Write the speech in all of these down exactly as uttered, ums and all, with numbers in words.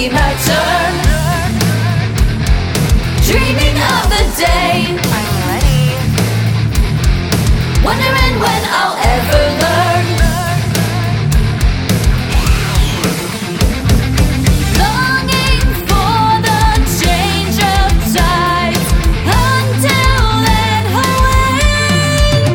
be my turn. Dreaming of the day, I'm ready. wondering when I'll ever learn. Longing for the change of tides. Until then, away.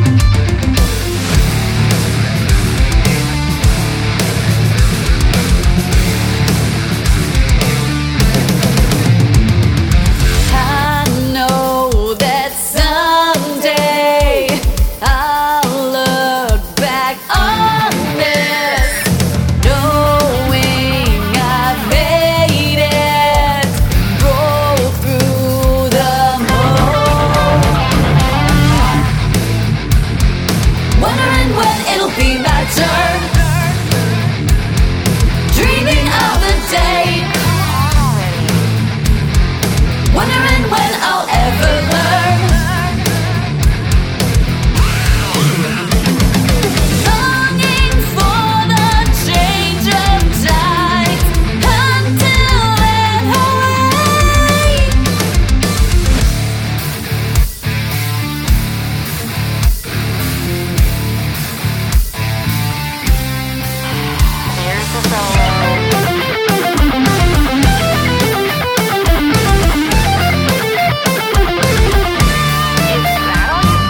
I know that someday I'll look back on this, knowing I've made it, broke through the mold. Wondering when it'll be my turn. Dreaming of the day, wondering when I'll ever learn. Longing for the change of tides. Until then, away. Here's the solo. Is that all you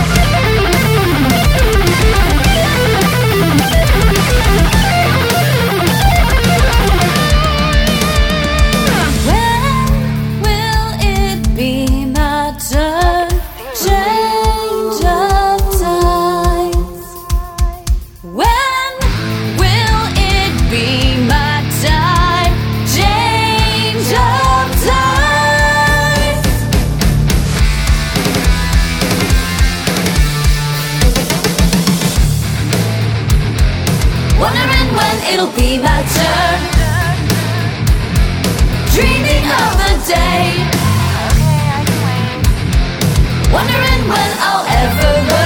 When will it be my turn? Change of tides. When will it be my time? Change of tides. Wondering when it'll be my turn. Dreaming of the day, Okay, I can wait. wondering when I'll ever learn.